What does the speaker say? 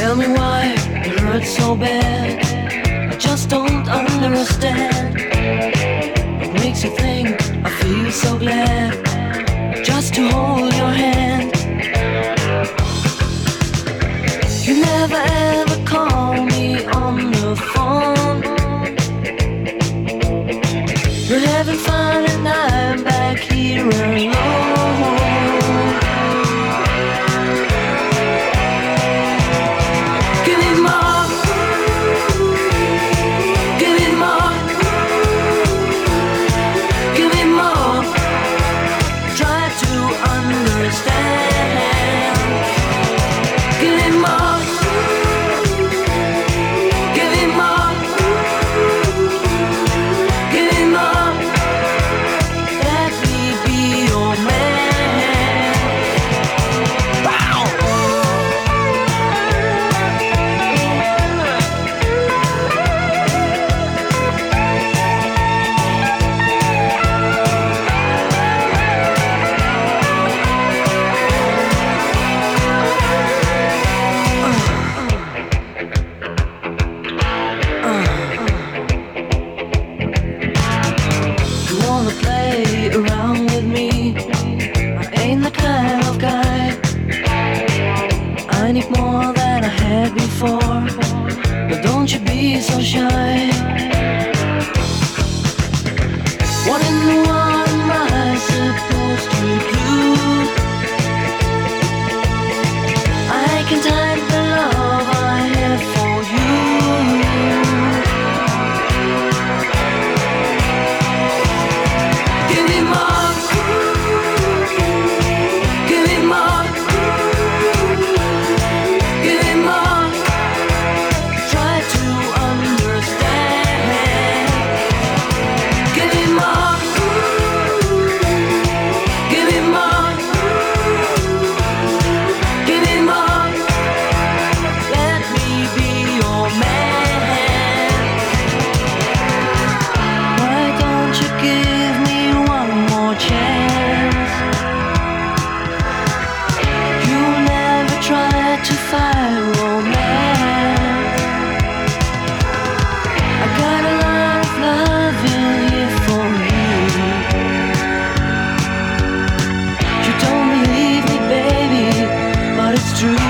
Tell me why it hurts so bad. I just don't understand. What makes you think I feel so glad just to hold your hand? You never ever call me on the phone. We're having fun and I'm back here alone. But don't you be so shy. What in the world am I supposed to do? I can't hide the love I have for you. Give me more. Give me more. Give me more. Try to understand. Give me more. Give me more. Give me more. Let me be your man. Why don't you give me one more chance? You never tried to fight romance. I got a lot of love in here for you. You don't believe me, baby, but it's true.